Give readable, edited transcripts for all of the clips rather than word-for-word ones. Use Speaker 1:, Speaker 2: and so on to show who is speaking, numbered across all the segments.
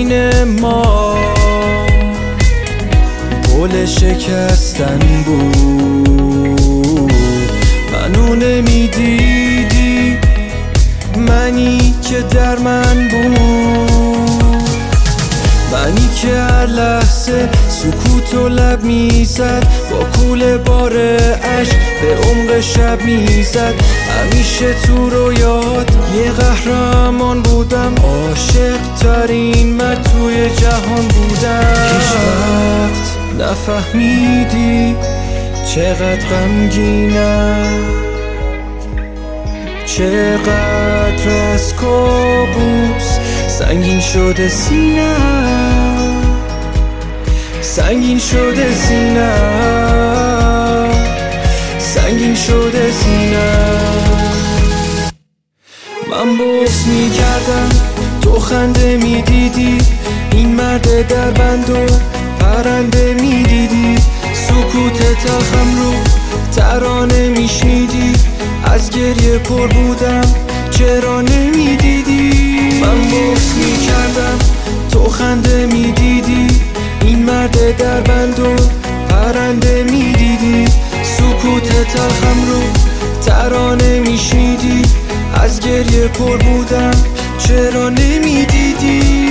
Speaker 1: بین ما گل شکستن بود. منو نمیدیدی، منی که در من بود، منی که هر لحظه سکوت و لب میزد، با کوله بار عشق به عمق شب میزد. همیشه تو رویات یه قهرمان بودم، عاشق ترین مرد توی جهان بودم. هیچ وقت نفهمیدی چقدر غمگینم، چقدر از کابوس سنگین شده سینم، سنگین شده سینم، سنگین شده سینم. من بغض میکردم تو خنده میدیدی، این مرد در بند و پرنده میدیدی، سکوت تلخم رو ترانه میشنیدی. از گریه پر بودم چرا نمیدیدی؟ من بغض میکردم تو خنده میدیدی، این مرد در بند و پرنده میدیدی، سکوت تلخم رو ترانه میشنیدی. از گریه پر بودم چرا نمیدیدی؟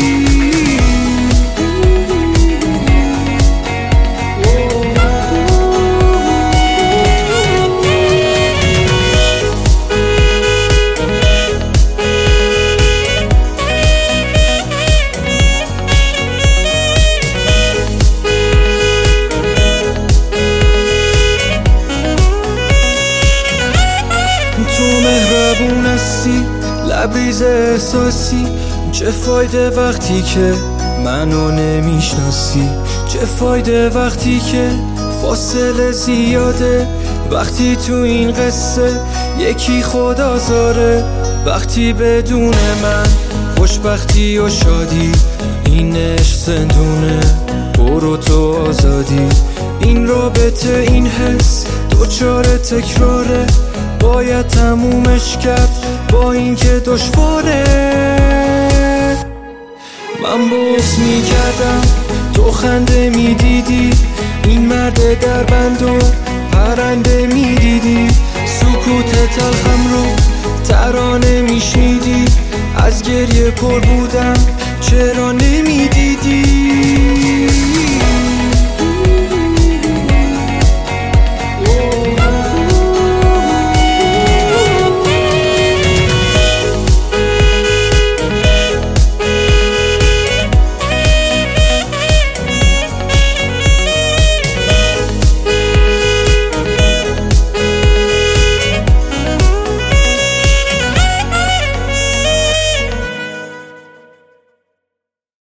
Speaker 1: تو مهربون هستی، لبریز احساسی، چه فایده وقتی که منو نمیشناسی؟ چه فایده وقتی که فاصله زیاده؟ وقتی تو این قصه یکی خدازاره، وقتی بدون من خوشبختی و شادی، این عشق زندونه برو تو آزادی. این رابطه این حس دوچار تکراره، باید تمومش کرد با این که دشواره. من بغض میکردم تو خنده میدیدی، این مرد در بند و پرنده میدیدی، سکوت تلخم رو ترانه میشنیدی. از گریه پر بودم چرا نمیدیدی؟